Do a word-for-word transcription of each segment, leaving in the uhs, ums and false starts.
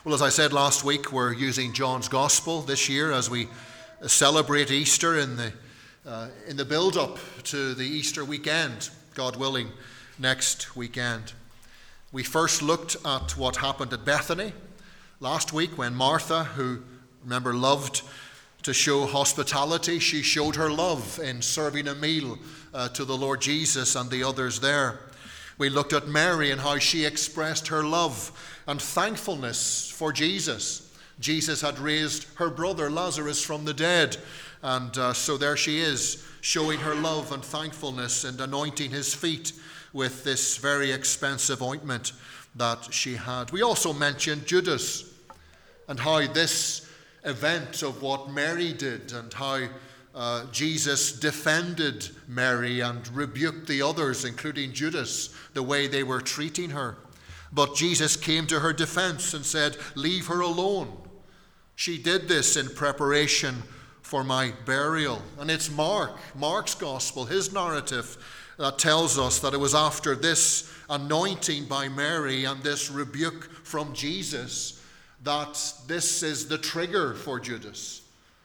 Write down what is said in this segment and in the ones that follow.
Well, as I said last week, we're using John's Gospel this year as we celebrate Easter in the uh, in the build-up to the Easter weekend, God willing, next weekend. We first looked at what happened at Bethany last week when Martha, who, remember, loved to show hospitality, she showed her love in serving a meal uh, to the Lord Jesus and the others there. We looked at Mary and how she expressed her love and thankfulness for Jesus. Jesus had raised her brother Lazarus from the dead, and uh, so there she is, showing her love and thankfulness and anointing his feet with this very expensive ointment that she had. We also mentioned Judas and how this event of what Mary did and how Uh, Jesus defended Mary and rebuked the others, including Judas, the way they were treating her. But Jesus came to her defense and said, "Leave her alone. She did this in preparation for my burial." And it's Mark, Mark's gospel, his narrative, that tells us that it was after this anointing by Mary and this rebuke from Jesus that this is the trigger for Judas.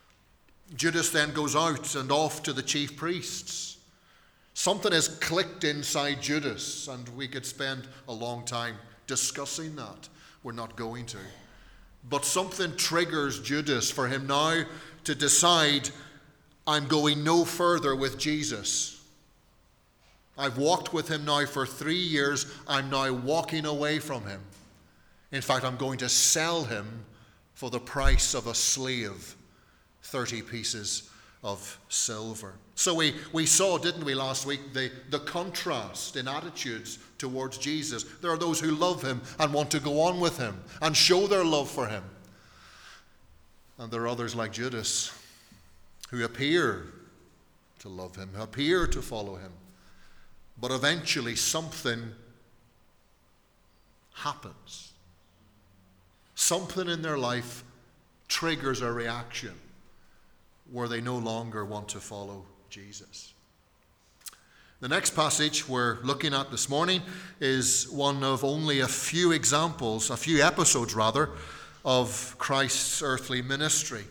Judas then goes out and off to the chief priests. Something has clicked inside Judas, and we could spend a long time discussing that. We're not going to. But something triggers Judas for him now to decide, I'm going no further with Jesus. I've walked with him now for three years. I'm now walking away from him. In fact, I'm going to sell him for the price of a slave. thirty pieces of silver. So we, we saw, didn't we, last week, the, the contrast in attitudes towards Jesus. There are those who love him and want to go on with him and show their love for him. And there are others like Judas who appear to love him, who appear to follow him. But eventually something happens. Something in their life triggers a reaction where they no longer want to follow Jesus. The next passage we're looking at this morning is one of only a few examples, a few episodes rather, of Christ's earthly ministry.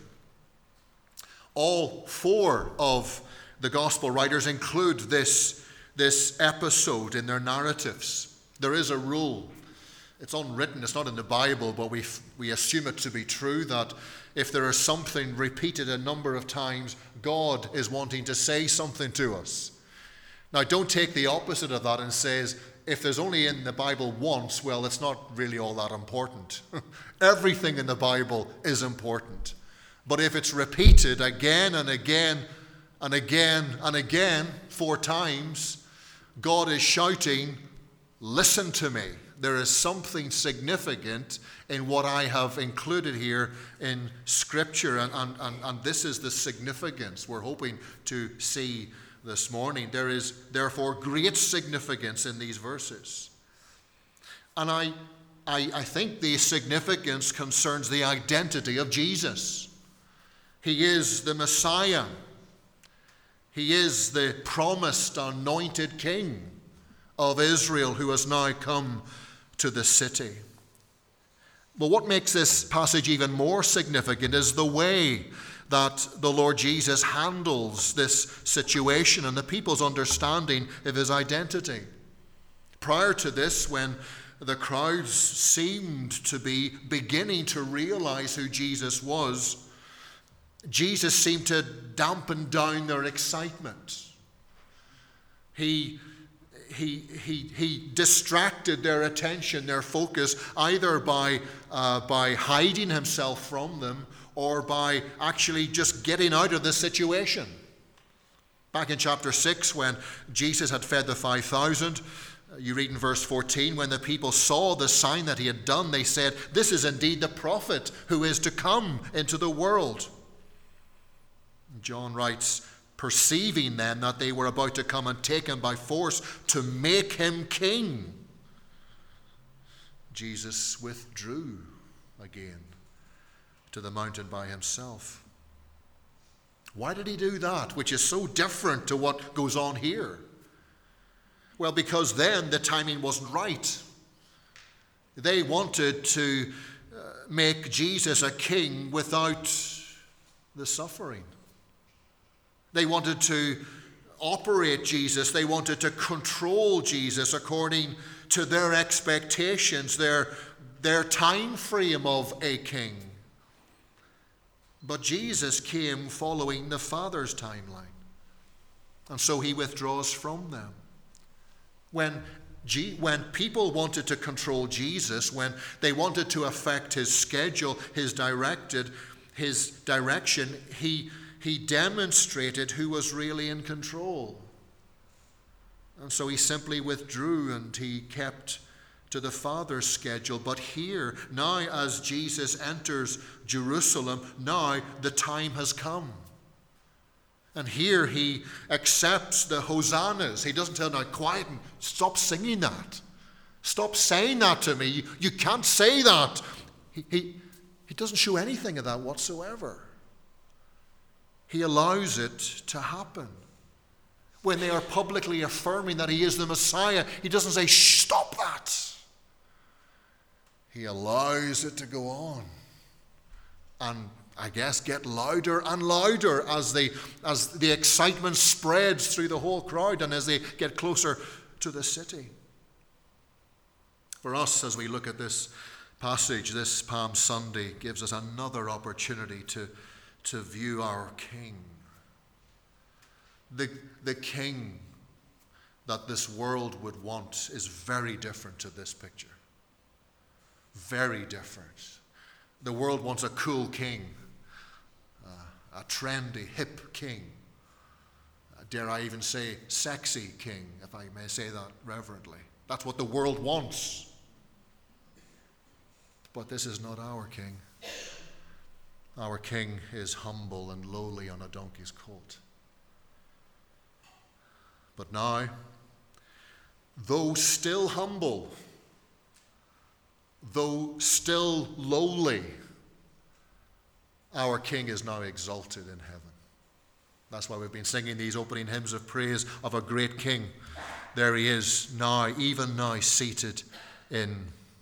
All four of the gospel writers include this, this episode in their narratives. There is a rule. It's unwritten, it's not in the Bible, but we we assume it to be true that if there is something repeated a number of times, God is wanting to say something to us. Now, don't take the opposite of that and say, if there's only in the Bible once, well, it's not really all that important. Everything in the Bible is important. But if it's repeated again and again and again and again, four times, God is shouting, listen to me. There is something significant in what I have included here in Scripture, and, and, and, and this is the significance we're hoping to see this morning. There is therefore great significance in these verses. And I, I, I think the significance concerns the identity of Jesus. He is the Messiah. He is the promised, anointed King of Israel who has now come to the city. But what makes this passage even more significant is the way that the Lord Jesus handles this situation and the people's understanding of his identity. Prior to this, when the crowds seemed to be beginning to realize who Jesus was, Jesus seemed to dampen down their excitement. He He, he, he distracted their attention, their focus, either by, uh, by hiding himself from them or by actually just getting out of the situation. Back in chapter six, when Jesus had fed the five thousand, you read in verse fourteen, when the people saw the sign that he had done, they said, "This is indeed the prophet who is to come into the world." John writes, perceiving then that they were about to come and take him by force to make him king, Jesus withdrew again to the mountain by himself. Why did he do that, which is so different to what goes on here? Well, because then the timing wasn't right. They wanted to make Jesus a king without the suffering. They wanted to operate Jesus. They wanted to control Jesus according to their expectations, their, their time frame of a king. But Jesus came following the Father's timeline. And so he withdraws from them. When, G- when people wanted to control Jesus, when they wanted to affect his schedule, his directed, his direction, he, he demonstrated who was really in control. And so he simply withdrew and he kept to the Father's schedule. But here, now as Jesus enters Jerusalem, now the time has come. And here he accepts the hosannas. He doesn't tell them, now quiet and stop singing that. Stop saying that to me. You, you can't say that. He, he, he doesn't show anything of that whatsoever. He allows it to happen. When they are publicly affirming that he is the Messiah, he doesn't say, shh, stop that. He allows it to go on. And I guess get louder and louder as the, as the excitement spreads through the whole crowd and as they get closer to the city. For us, as we look at this passage, this Palm Sunday gives us another opportunity to, to view our King. The, the King that this world would want is very different to this picture. Very different. The world wants a cool king, uh, a trendy, hip king. Uh, dare I even say sexy king, if I may say that reverently. That's what the world wants. But this is not our King. Our King is humble and lowly on a donkey's colt. But now, though still humble, though still lowly, our King is now exalted in heaven. That's why we've been singing these opening hymns of praise of a great King. There he is now, even now, seated in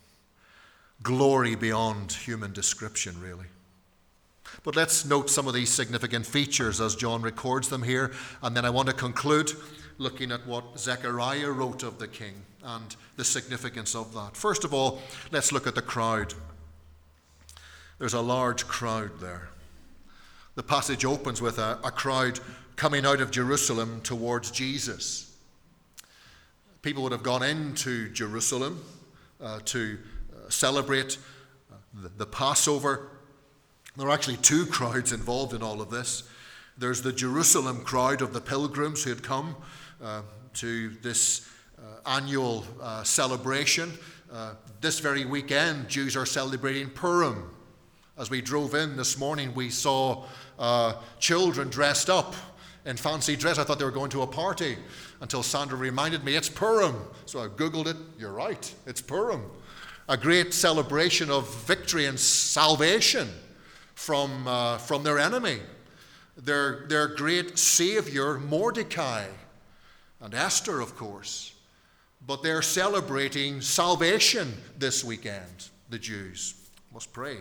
glory beyond human description, really. But let's note some of these significant features as John records them here, and then I want to conclude looking at what Zechariah wrote of the King and the significance of that. First of all, let's look at the crowd. There's a large crowd there. The passage opens with a, a crowd coming out of Jerusalem towards Jesus. People would have gone into Jerusalem uh, to uh, celebrate uh, the, the Passover. There are actually two crowds involved in all of this. There's the Jerusalem crowd of the pilgrims who had come uh, to this uh, annual uh, celebration. Uh, this very weekend, Jews are celebrating Purim. As we drove in this morning, we saw uh, children dressed up in fancy dress. I thought they were going to a party until Sandra reminded me it's Purim. So I Googled it. You're right, it's Purim. A great celebration of victory and salvation from, uh, from their enemy. Their, their great savior, Mordecai, and Esther, of course. But they're celebrating salvation this weekend, the Jews. Must pray.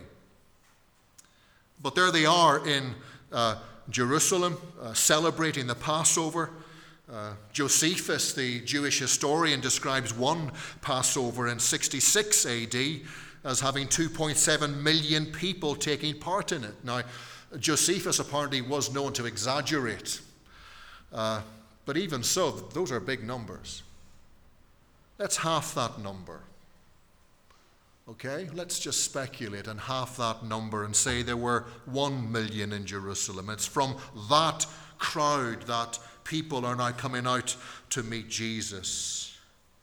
But there they are in uh, Jerusalem, uh, celebrating the Passover. Uh, Josephus, the Jewish historian, describes one Passover in sixty-six A D as having two point seven million people taking part in it. Now, Josephus apparently was known to exaggerate. Uh, but even so, those are big numbers. That's half that number. Okay, let's just speculate on half that number and say there were one million in Jerusalem. It's from that crowd that people are now coming out to meet Jesus.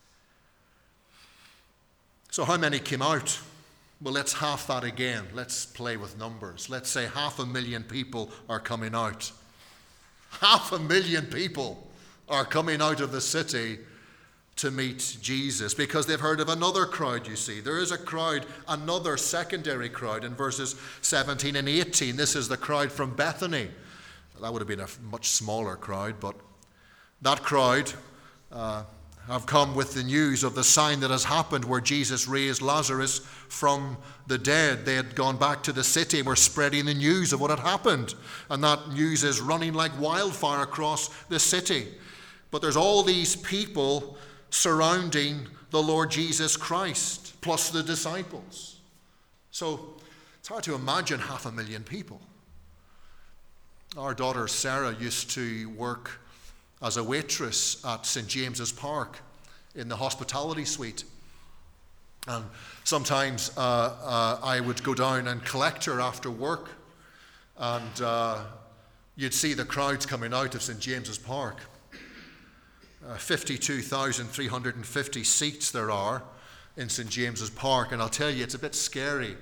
So how many came out? Well, let's half that again. Let's play with numbers. Let's say half a million people are coming out. Half a million people are coming out of the city to meet Jesus because they've heard of another crowd, you see. There is a crowd, another secondary crowd in verses seventeen and eighteen. This is the crowd from Bethany. That would have been a much smaller crowd, but that crowd uh, have come with the news of the sign that has happened where Jesus raised Lazarus from the dead. They had gone back to the city and were spreading the news of what had happened. And that news is running like wildfire across the city. But there's all these people surrounding the Lord Jesus Christ, plus the disciples. So it's hard to imagine half a million people. Our daughter Sarah used to work as a waitress at Saint James's Park in the hospitality suite. And sometimes uh, uh, I would go down and collect her after work. And uh, you'd see the crowds coming out of Saint James's Park. Uh, fifty-two thousand three hundred fifty seats there are in Saint James's Park. And I'll tell you, it's a bit scary.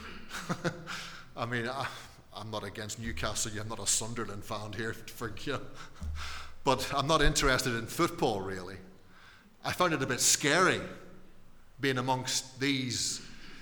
I mean, I, I'm not against Newcastle. I'm not a Sunderland fan here. For, you know, but I'm not interested in football, really. I found it a bit scary being amongst these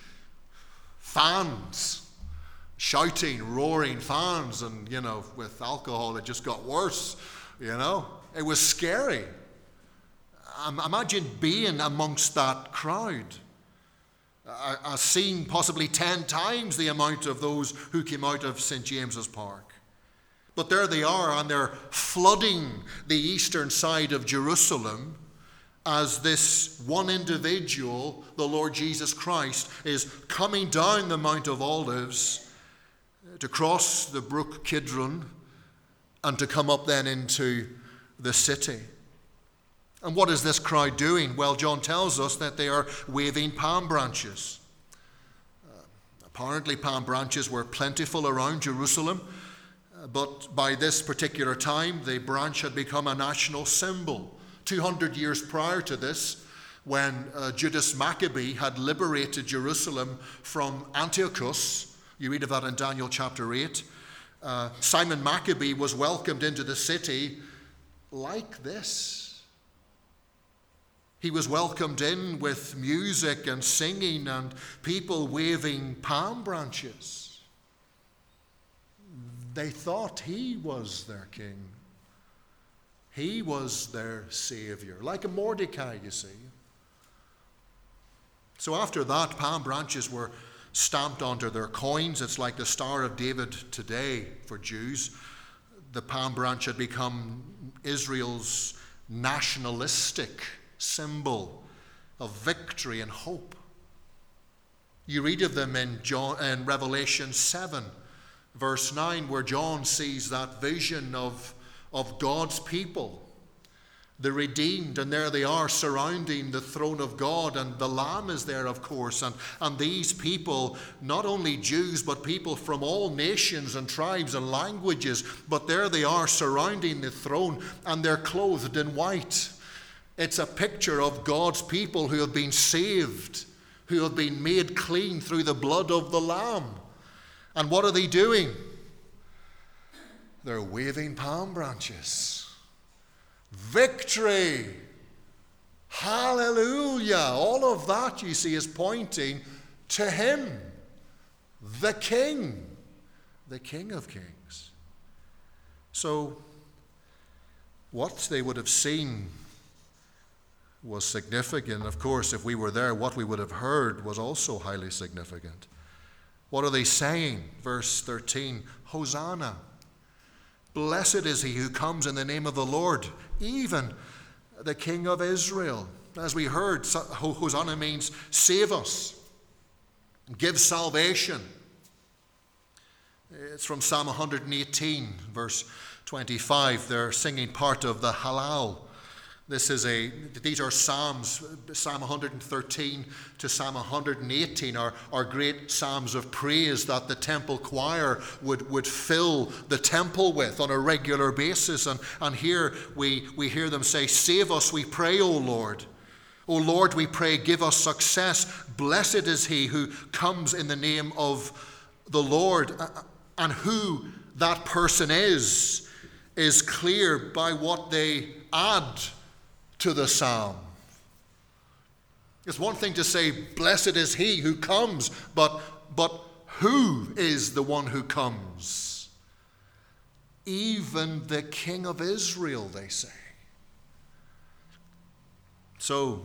fans, shouting, roaring fans, and, you know, with alcohol it just got worse, you know. It was scary. Imagine being amongst that crowd. I've seen possibly ten times the amount of those who came out of Saint James's Park. But there they are, and they're flooding the eastern side of Jerusalem as this one individual, the Lord Jesus Christ, is coming down the Mount of Olives to cross the brook Kidron and to come up then into the city. And what is this crowd doing? Well, John tells us that they are waving palm branches. Uh, apparently, palm branches were plentiful around Jerusalem. But by this particular time, the branch had become a national symbol. two hundred years prior to this, when uh, Judas Maccabee had liberated Jerusalem from Antiochus, you read of that in Daniel chapter eight, uh, Simon Maccabee was welcomed into the city like this. He was welcomed in with music and singing and people waving palm branches. They thought he was their king. He was their savior, like a Mordecai, you see. So after that, palm branches were stamped onto their coins. It's like the Star of David today for Jews. The palm branch had become Israel's nationalistic symbol of victory and hope. You read of them in, John, in Revelation seven. Verse nine, where John sees that vision of, of God's people, the redeemed, and there they are surrounding the throne of God, and the Lamb is there, of course, and, and these people, not only Jews, but people from all nations and tribes and languages, but there they are surrounding the throne, and they're clothed in white. It's a picture of God's people who have been saved, who have been made clean through the blood of the Lamb. And what are they doing? They're waving palm branches. Victory! Hallelujah! All of that, you see, is pointing to him, the King, the King of Kings. So, what they would have seen was significant. Of course, if we were there, what we would have heard was also highly significant. What are they saying? Verse thirteen, Hosanna. Blessed is he who comes in the name of the Lord, even the King of Israel. As we heard, Hosanna means save us, give salvation. It's from Psalm one eighteen, verse twenty-five. They're singing part of the Hallel. This is a, these are Psalms, Psalm one thirteen to Psalm one eighteen are, are great Psalms of praise that the temple choir would, would fill the temple with on a regular basis. And, and here we, we hear them say, save us, we pray, O Lord. O Lord, we pray, give us success. Blessed is he who comes in the name of the Lord. And who that person is, is clear by what they add to the psalm. It's one thing to say, blessed is he who comes, but, but who is the one who comes? Even the King of Israel, they say. So,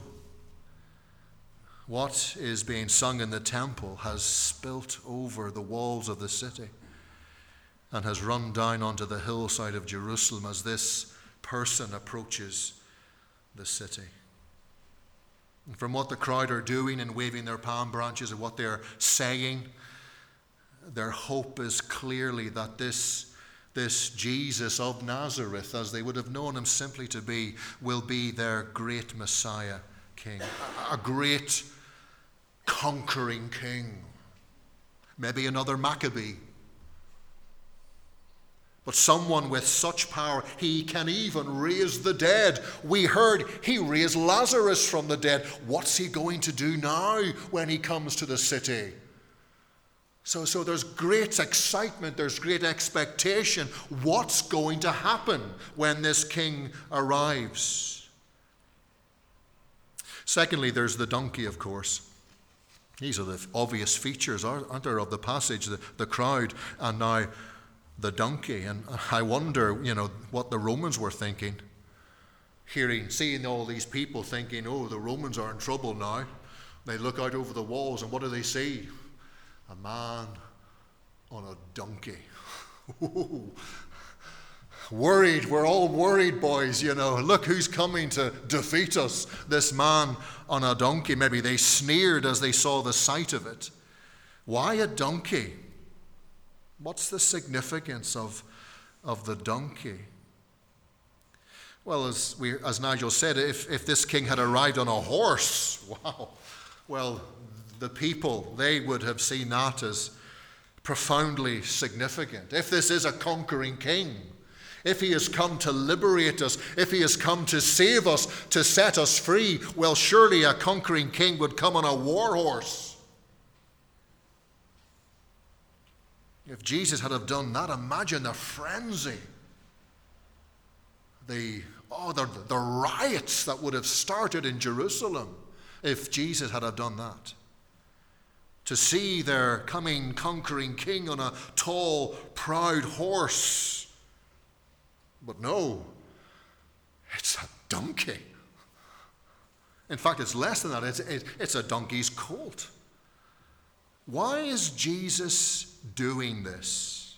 what is being sung in the temple has spilt over the walls of the city and has run down onto the hillside of Jerusalem as this person approaches the city. And from what the crowd are doing and waving their palm branches and what they're saying, their hope is clearly that this, this Jesus of Nazareth, as they would have known him simply to be, will be their great Messiah King. A, a great conquering king. Maybe another Maccabee. But someone with such power, he can even raise the dead. We heard he raised Lazarus from the dead. What's he going to do now when he comes to the city? So, so there's great excitement, there's great expectation. What's going to happen when this king arrives? Secondly, there's the donkey, of course. These are the obvious features, aren't there, of the passage, the, the crowd, and now the donkey. And I wonder, you know, what the Romans were thinking, hearing, seeing all these people thinking, oh, the Romans are in trouble now. They look out over the walls, and what do they see? A man on a donkey. Worried, we're all worried, boys, you know. Look who's coming to defeat us, this man on a donkey. Maybe they sneered as they saw the sight of it. Why a donkey? What's the significance of, of the donkey? Well, as we, as Nigel said, if, if this king had arrived on a horse, wow, well, the people, they would have seen that as profoundly significant. If this is a conquering king, if he has come to liberate us, if he has come to save us, to set us free, well, surely a conquering king would come on a war horse. If Jesus had have done that, imagine the frenzy, the, oh, the, the riots that would have started in Jerusalem if Jesus had have done that. To see their coming conquering king on a tall, proud horse. But no, it's a donkey. In fact, it's less than that. It's, it's a donkey's colt. Why is Jesus doing this?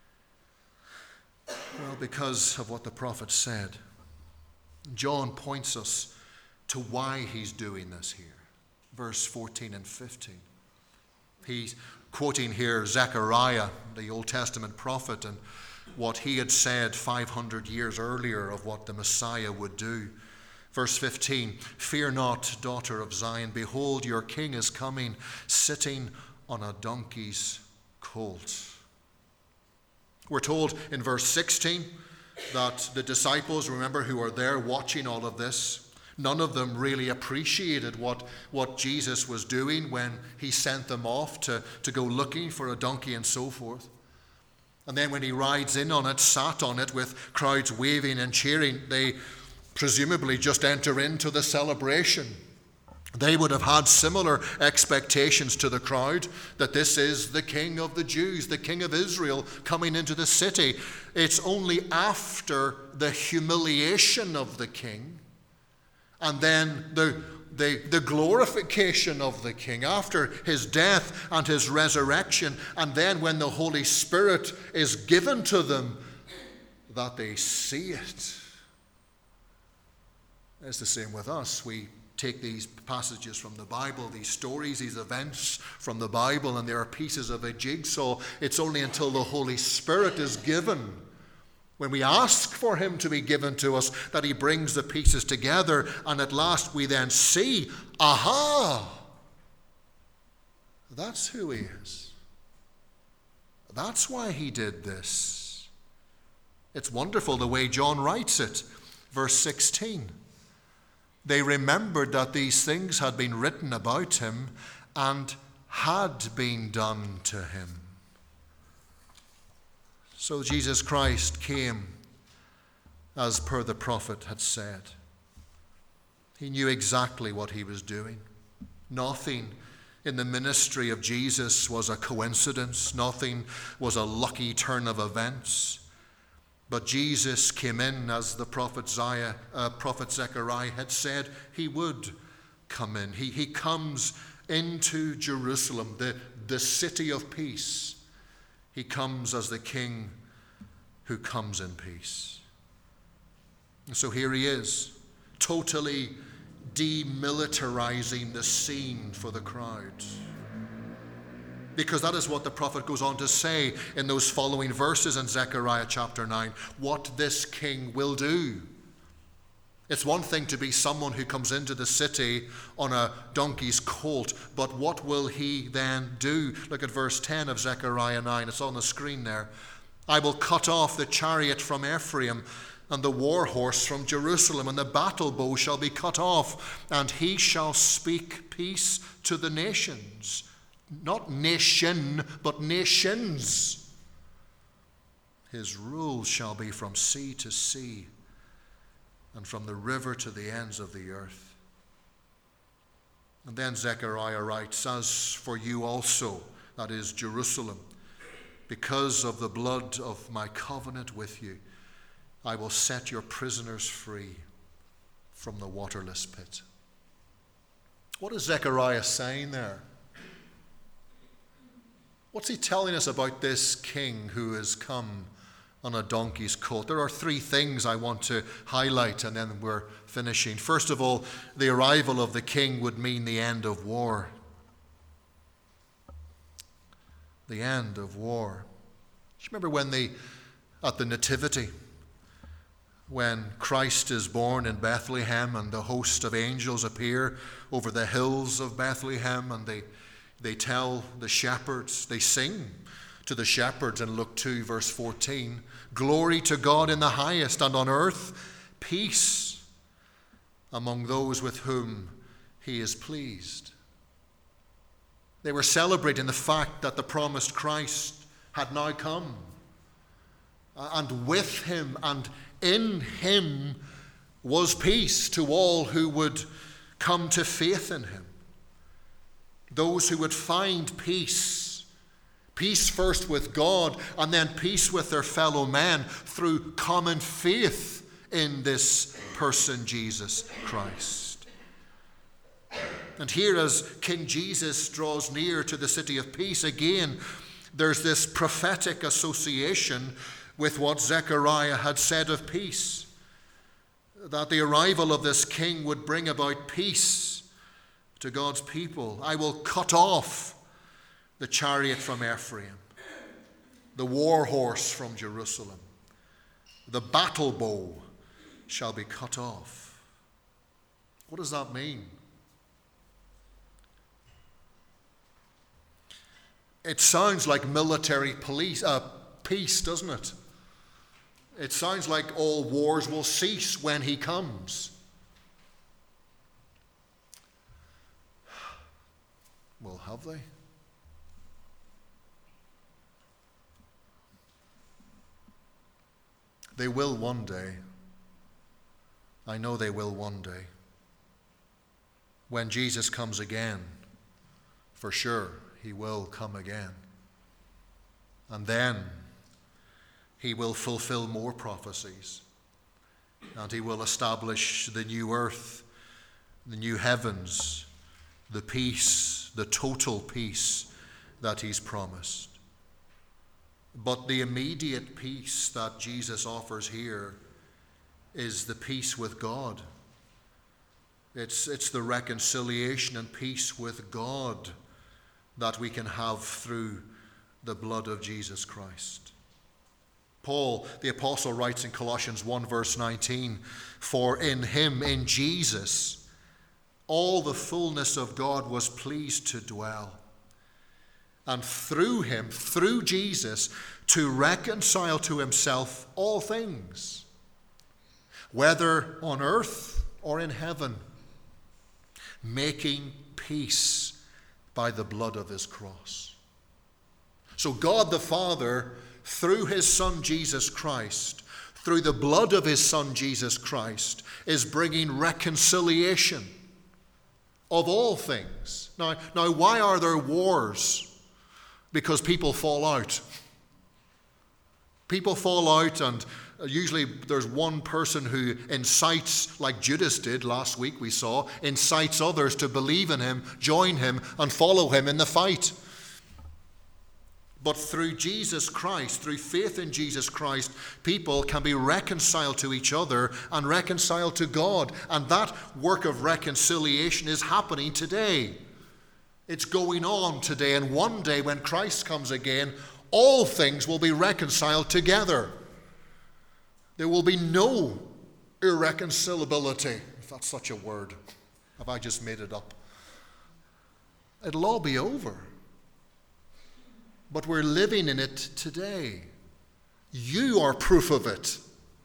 Well, because of what the prophet said. John points us to why he's doing this here. Verse fourteen and fifteen. He's quoting here Zechariah, the Old Testament prophet, and what he had said five hundred years earlier of what the Messiah would do. Verse fifteen, "Fear not, daughter of Zion, behold, your king is coming, sitting on a donkey's colt." We're told in verse sixteen that the disciples, remember, who are there watching all of this, none of them really appreciated what, what Jesus was doing when he sent them off to, to go looking for a donkey and so forth. And then when he rides in on it, sat on it with crowds waving and cheering, they presumably just enter into the celebration. They would have had similar expectations to the crowd that this is the King of the Jews, the King of Israel coming into the city. It's only after the humiliation of the king and then the, the, the glorification of the king, after his death and his resurrection, and then when the Holy Spirit is given to them, that they see it. It's the same with us. We take these passages from the Bible, these stories, these events from the Bible, and they are pieces of a jigsaw. It's only until the Holy Spirit is given, when we ask for him to be given to us, that he brings the pieces together, and at last we then see, aha, that's who he is. That's why he did this. It's wonderful the way John writes it. Verse sixteen. They remembered that these things had been written about him and had been done to him. So Jesus Christ came as per the prophet had said. He knew exactly what he was doing. Nothing in the ministry of Jesus was a coincidence. Nothing was a lucky turn of events. But Jesus came in as the prophet, Zechariah, uh, prophet Zechariah had said he would come in. He, he comes into Jerusalem, the, the city of peace. He comes as the King who comes in peace. And so here he is, totally demilitarizing the scene for the crowds. Because that is what the prophet goes on to say in those following verses in Zechariah chapter nine, what this king will do. It's one thing to be someone who comes into the city on a donkey's colt, but what will he then do? Look at verse ten of Zechariah nine. It's on the screen there. I will cut off the chariot from Ephraim and the war horse from Jerusalem, and the battle bow shall be cut off, and he shall speak peace to the nations. Not nation, but nations. His rule shall be from sea to sea, and from the river to the ends of the earth. And then Zechariah writes, as for you also, that is Jerusalem, because of the blood of my covenant with you, I will set your prisoners free from the waterless pit. What is Zechariah saying there? What's he telling us about this king who has come on a donkey's colt? There are three things I want to highlight, and then we're finishing. First of all, the arrival of the king would mean the end of war. The end of war. Do you remember when the, at the Nativity, when Christ is born in Bethlehem and the host of angels appear over the hills of Bethlehem, and they They tell the shepherds, they sing to the shepherds in Luke two, verse fourteen, glory to God in the highest, and on earth peace among those with whom he is pleased. They were celebrating the fact that the promised Christ had now come. And with him and in him was peace to all who would come to faith in him. Those who would find peace, peace first with God and then peace with their fellow men through common faith in this person, Jesus Christ. And here, as King Jesus draws near to the city of peace, again, there's this prophetic association with what Zechariah had said of peace, that the arrival of this king would bring about peace to God's people. I will cut off the chariot from Ephraim, the war horse from Jerusalem. The battle bow shall be cut off. What does that mean? It sounds like military police, uh, peace, doesn't it? It sounds like all wars will cease when he comes. Well, have they? They will one day. I know they will one day. When Jesus comes again, for sure, he will come again. And then he will fulfill more prophecies. And he will establish the new earth, the new heavens, the peace, the total peace that he's promised. But the immediate peace that Jesus offers here is the peace with God. It's, it's the reconciliation and peace with God that we can have through the blood of Jesus Christ. Paul, the apostle, writes in Colossians one, verse nineteen, for in him, in Jesus, all the fullness of God was pleased to dwell. And through him, through Jesus, to reconcile to himself all things, whether on earth or in heaven, making peace by the blood of his cross. So God the Father, through his Son Jesus Christ, through the blood of his Son Jesus Christ, is bringing reconciliation of all things. Now, now why are there wars? Because people fall out. People fall out, and usually there's one person who incites, like Judas did last week we saw, incites others to believe in him, join him, and follow him in the fight. But through Jesus Christ, through faith in Jesus Christ, people can be reconciled to each other and reconciled to God. And that work of reconciliation is happening today. It's going on today. And one day when Christ comes again, all things will be reconciled together. There will be no irreconcilability, if that's such a word. Have I just made it up? It'll all be over. But we're living in it today. You are proof of it.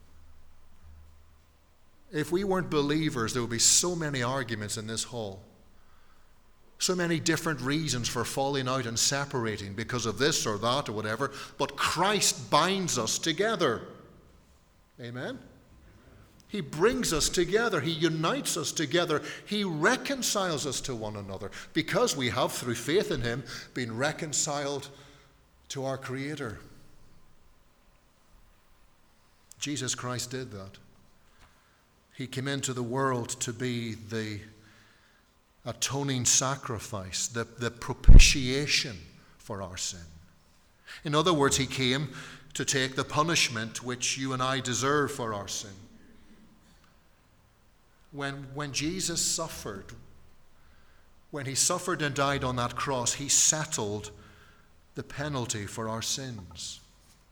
If we weren't believers, there would be so many arguments in this hall. So many different reasons for falling out and separating because of this or that or whatever. But Christ binds us together. Amen? He brings us together. He unites us together. He reconciles us to one another because we have, through faith in him, been reconciled to our Creator. Jesus Christ did that. He came into the world to be the atoning sacrifice, the, the propitiation for our sin. In other words, he came to take the punishment which you and I deserve for our sin. When, when Jesus suffered, when he suffered and died on that cross, he settled the penalty for our sins.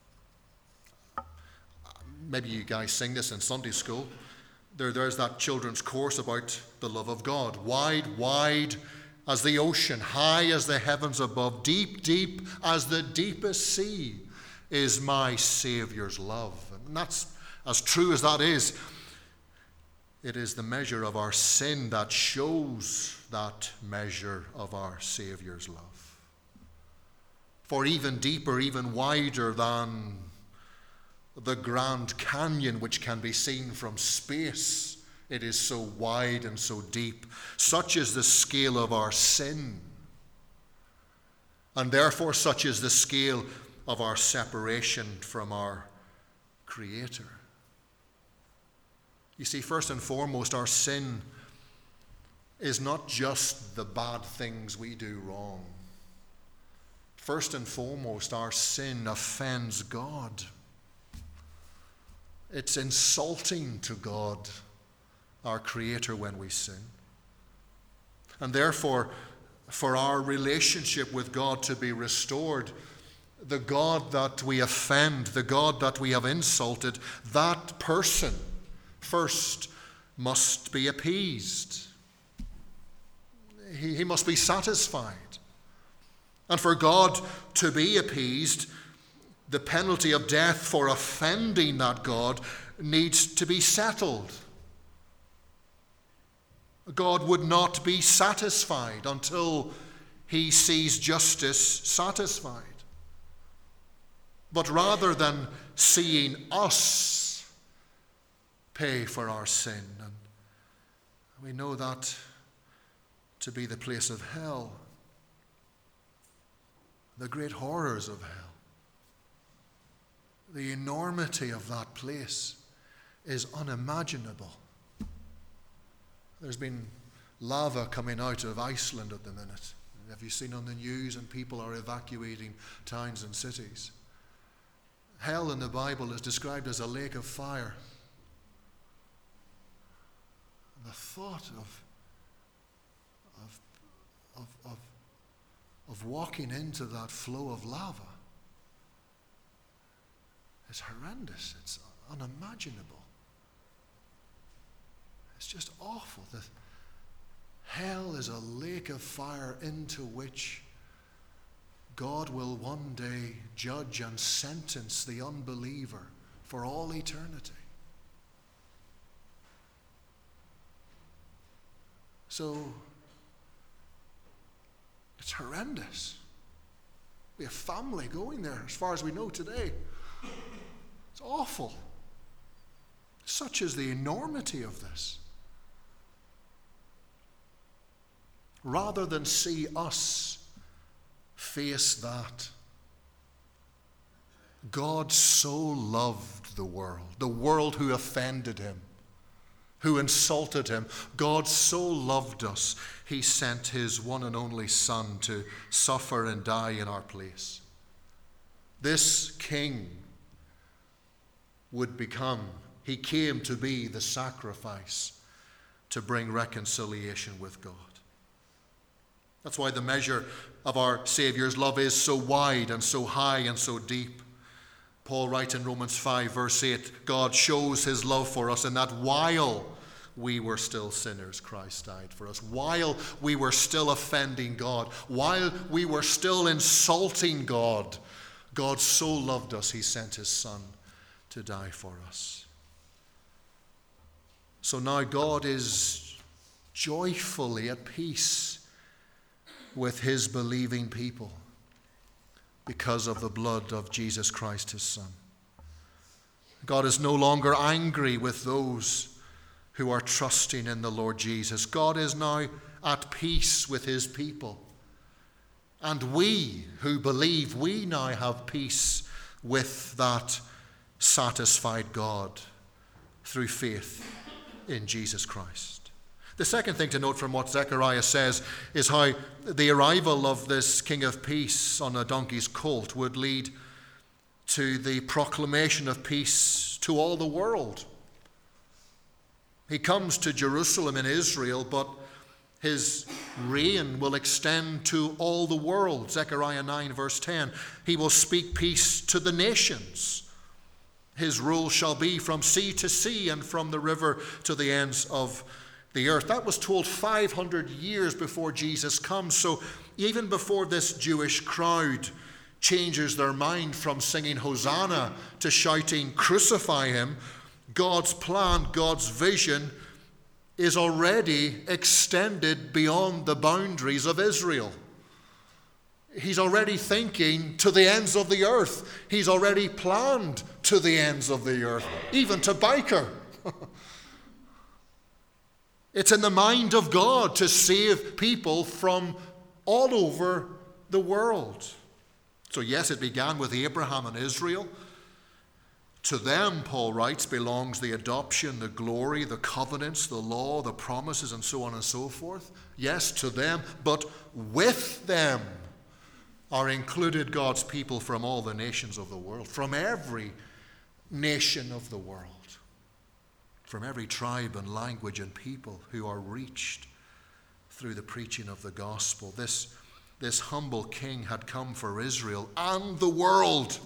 Maybe you guys sing this in Sunday school. There, there's that children's course about the love of God. Wide, wide as the ocean, high as the heavens above, deep, deep as the deepest sea is my Saviour's love. And that's as true as that is. It is the measure of our sin that shows that measure of our Saviour's love. For even deeper, even wider than the Grand Canyon, which can be seen from space, it is so wide and so deep. Such is the scale of our sin. And therefore, such is the scale of our separation from our Creator. You see, first and foremost, our sin is not just the bad things we do wrong. First and foremost, our sin offends God. It's insulting to God, our Creator, when we sin. And therefore, for our relationship with God to be restored, the God that we offend, the God that we have insulted, that person first must be appeased. He, he must be satisfied. And for God to be appeased, the penalty of death for offending that God needs to be settled. God would not be satisfied until he sees justice satisfied. But rather than seeing us pay for our sin, and we know that to be the place of hell, the great horrors of hell, the enormity of that place is unimaginable. There's been lava coming out of Iceland at the minute. Have you seen on the news? And people are evacuating towns and cities. Hell in the Bible is described as a lake of fire. The thought of, of, of, of, of walking into that flow of lava is horrendous. It's unimaginable. It's just awful. The hell is a lake of fire into which God will one day judge and sentence the unbeliever for all eternity. So, it's horrendous. We have family going there, as far as we know today. It's awful. Such is the enormity of this. Rather than see us face that, God so loved the world, the world who offended him, who insulted him. God so loved us, he sent his one and only Son to suffer and die in our place. This King would become, he came to be the sacrifice to bring reconciliation with God. That's why the measure of our Savior's love is so wide and so high and so deep. Paul writes in Romans five, verse eight, God shows his love for us in that while we were still sinners, Christ died for us. While we were still offending God, while we were still insulting God, God so loved us, he sent his Son to die for us. So now God is joyfully at peace with his believing people because of the blood of Jesus Christ, his Son. God is no longer angry with those who are trusting in the Lord Jesus. God is now at peace with his people. And we who believe, we now have peace with that satisfied God through faith in Jesus Christ. The second thing to note from what Zechariah says is how the arrival of this King of Peace on a donkey's colt would lead to the proclamation of peace to all the world. He comes to Jerusalem in Israel, but his reign will extend to all the world. Zechariah nine, verse ten. He will speak peace to the nations. His rule shall be from sea to sea and from the river to the ends of the earth. That was told five hundred years before Jesus comes. So even before this Jewish crowd changes their mind from singing Hosanna to shouting, crucify him, God's plan, God's vision is already extended beyond the boundaries of Israel. He's already thinking to the ends of the earth. He's already planned to the ends of the earth, even to Byker. It's in the mind of God to save people from all over the world. So yes, it began with Abraham and Israel. To them, Paul writes, belongs the adoption, the glory, the covenants, the law, the promises, and so on and so forth. Yes, to them, but with them are included God's people from all the nations of the world, from every nation of the world, from every tribe and language and people who are reached through the preaching of the gospel. This, this humble king had come for Israel and the world.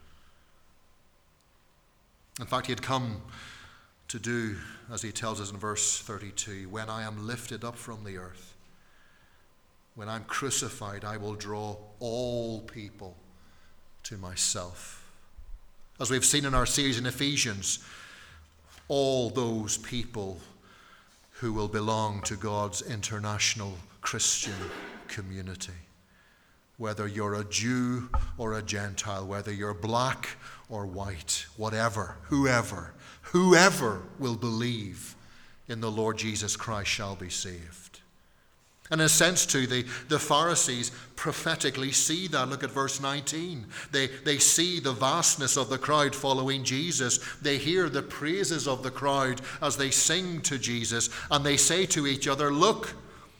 In fact, he had come to do, as he tells us in verse thirty-two, when I am lifted up from the earth, when I'm crucified, I will draw all people to myself. As we've seen in our series in Ephesians, all those people who will belong to God's international Christian community. Whether you're a Jew or a Gentile, whether you're black or white, whatever, whoever, whoever will believe in the Lord Jesus Christ shall be saved. And in a sense too, the, the Pharisees prophetically see that. Look at verse nineteen. They, they see the vastness of the crowd following Jesus. They hear the praises of the crowd as they sing to Jesus. And they say to each other, look,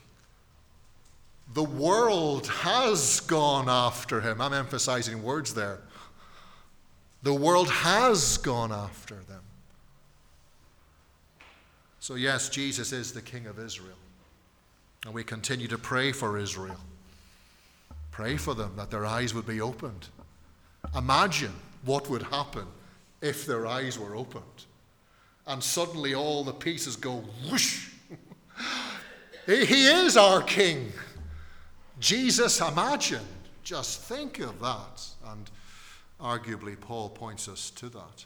the world has gone after him. I'm emphasizing words there. The world has gone after them. So yes, Jesus is the King of Israel. And we continue to pray for Israel. Pray for them that their eyes would be opened. Imagine what would happen if their eyes were opened. And suddenly all the pieces go whoosh. He is our King. Jesus, imagine. Just think of that. And arguably Paul points us to that.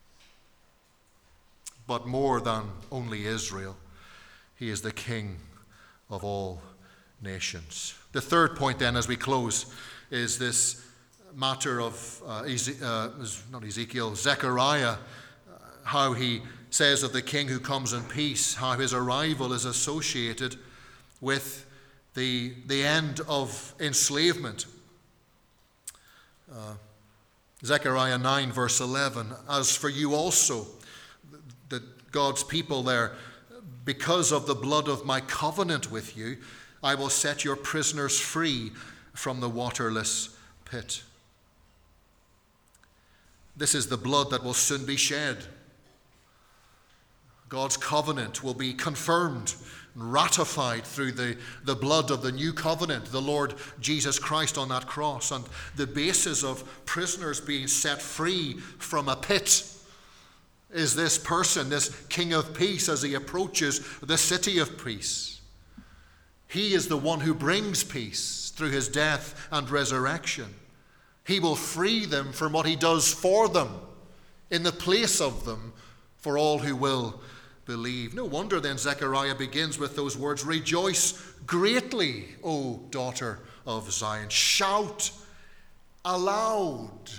But more than only Israel, he is the King of all nations. The third point then as we close is this matter of uh, Eze- uh, not Ezekiel, Zechariah, uh, how he says of the king who comes in peace, how his arrival is associated with the, the end of enslavement. Uh, Zechariah nine, verse eleven, as for you also, the God's people there, because of the blood of my covenant with you, I will set your prisoners free from the waterless pit. This is the blood that will soon be shed. God's covenant will be confirmed and ratified through the, the blood of the new covenant, the Lord Jesus Christ on that cross. And the basis of prisoners being set free from a pit is this person, this King of Peace, as he approaches the city of peace. He is the one who brings peace through his death and resurrection. He will free them from what he does for them, in the place of them, for all who will believe. No wonder then Zechariah begins with those words, rejoice greatly, O daughter of Zion. Shout aloud,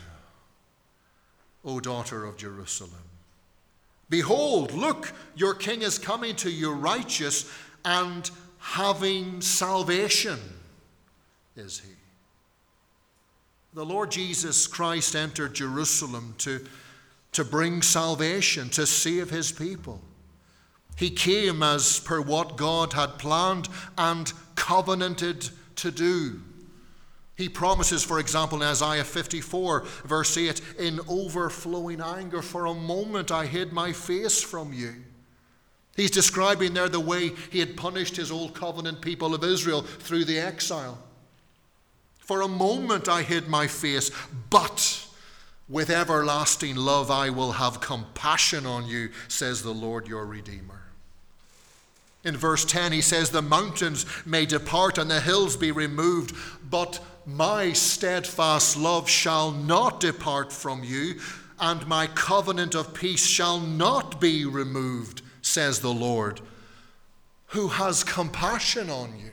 O daughter of Jerusalem. Behold, look, your king is coming to you, righteous and having salvation is he. The Lord Jesus Christ entered Jerusalem to, to bring salvation, to save his people. He came as per what God had planned and covenanted to do. He promises, for example, in Isaiah fifty-four, verse eight, in overflowing anger, for a moment I hid my face from you. He's describing there the way he had punished his old covenant people of Israel through the exile. For a moment I hid my face, but with everlasting love I will have compassion on you, says the Lord your Redeemer. In verse ten he says, the mountains may depart and the hills be removed, but my steadfast love shall not depart from you, and my covenant of peace shall not be removed, says the Lord, who has compassion on you.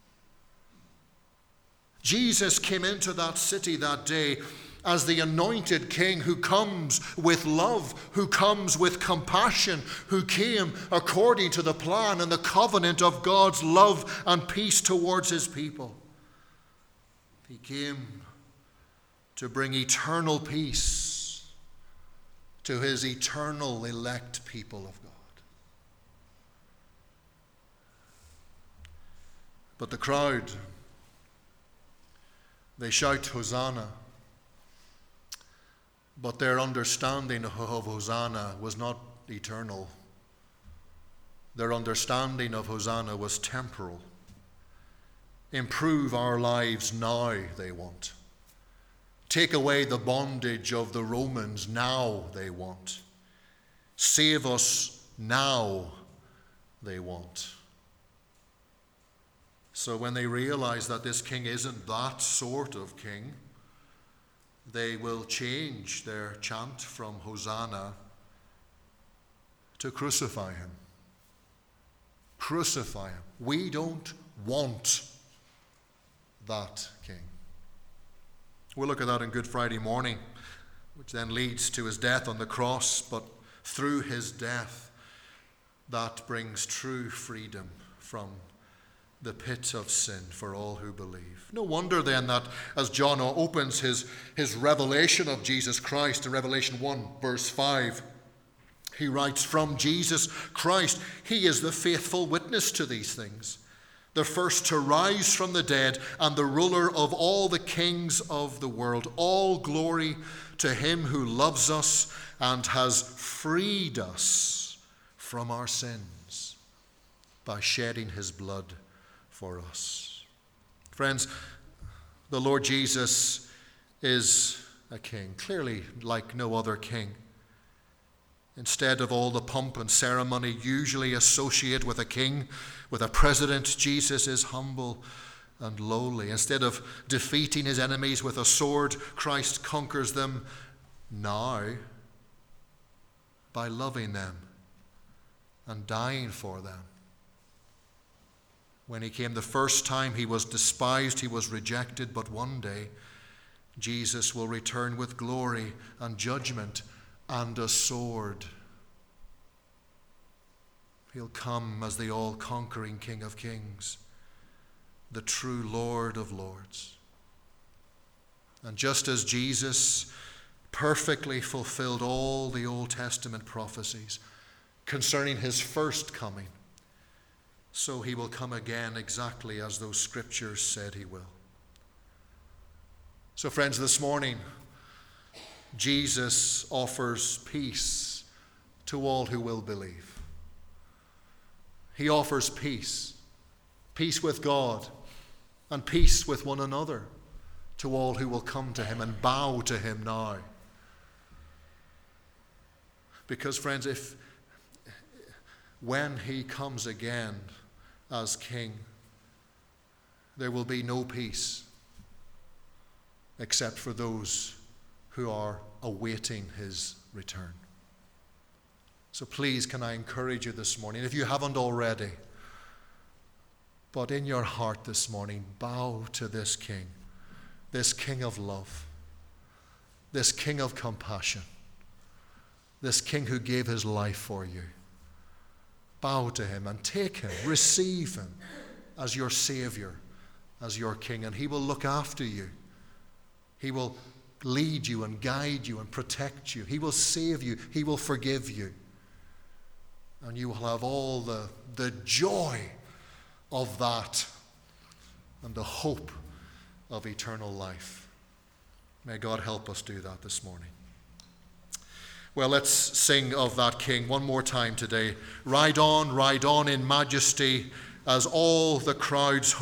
Jesus came into that city that day as the anointed king who comes with love, who comes with compassion, who came according to the plan and the covenant of God's love and peace towards his people. He came to bring eternal peace to his eternal elect people of God. But the crowd, they shout Hosanna, but their understanding of Hosanna was not eternal. Their understanding of Hosanna was temporal. Improve our lives now, they want. Take away the bondage of the Romans now, they want. Save us now, they want. So when they realize that this king isn't that sort of king, they will change their chant from Hosanna to crucify him. Crucify him. We don't want that king. We'll look at that on Good Friday morning, which then leads to his death on the cross, but through his death, that brings true freedom from the pit of sin for all who believe. No wonder then that as John opens his, his revelation of Jesus Christ in Revelation one, verse five, he writes, from Jesus Christ, he is the faithful witness to these things, the first to rise from the dead and the ruler of all the kings of the world. All glory to him who loves us and has freed us from our sins by shedding his blood for us. Friends, the Lord Jesus is a king, clearly like no other king. Instead of all the pomp and ceremony usually associated with a king, with a president, Jesus is humble and lowly. Instead of defeating his enemies with a sword, Christ conquers them now by loving them and dying for them. When he came the first time, he was despised, he was rejected, but one day Jesus will return with glory and judgment and a sword. He'll come as the all-conquering King of Kings, the true Lord of Lords. And just as Jesus perfectly fulfilled all the Old Testament prophecies concerning his first coming, so he will come again exactly as those scriptures said he will. So friends, this morning, Jesus offers peace to all who will believe. He offers peace, peace with God and peace with one another to all who will come to him and bow to him now. Because friends, if when he comes again as king, there will be no peace except for those who are awaiting his return. So please, can I encourage you this morning, if you haven't already, but in your heart this morning, bow to this King, this King of love, this King of compassion, this King who gave his life for you. Bow to him and take him, receive him as your Savior, as your King, and he will look after you. He will lead you and guide you and protect you. He will save you. He will forgive you. And you will have all the, the joy of that and the hope of eternal life. May God help us do that this morning. Well, let's sing of that King one more time today. Ride on, ride on in majesty as all the crowds